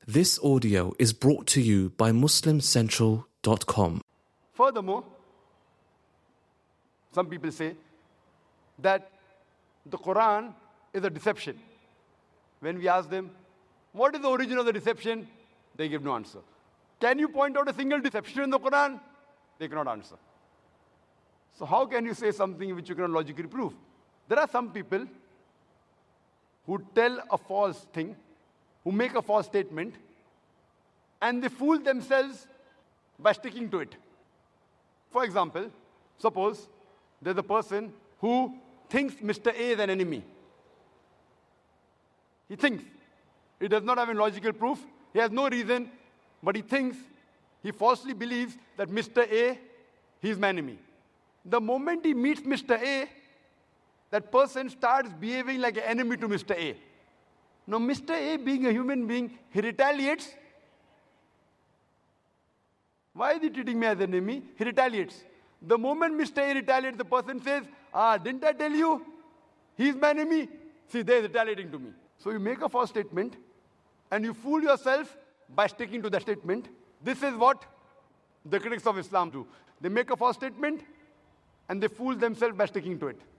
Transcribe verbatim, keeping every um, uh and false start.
This audio is brought to you by muslim central dot com. Furthermore, some people say that the Quran is a deception. When we ask them, what is the origin of the deception? They give no answer. Can you point out a single deception in the Quran? They cannot answer. So how can you say something which you cannot logically prove? There are some people who tell a false thing, who make a false statement, and they fool themselves by sticking to it. For example, suppose there's a person who thinks Mister A is an enemy. He thinks. He does not have any logical proof. He has no reason, but he thinks, he falsely believes that Mister A, he is my enemy. The moment he meets Mister A, that person starts behaving like an enemy to Mister A. Now, Mister A, being a human being, he retaliates. Why is he treating me as an enemy? He retaliates. The moment Mister A retaliates, the person says, ah, didn't I tell you? He's my enemy. See, they're retaliating to me. So you make a false statement, and you fool yourself by sticking to that statement. This is what the critics of Islam do. They make a false statement, and they fool themselves by sticking to it.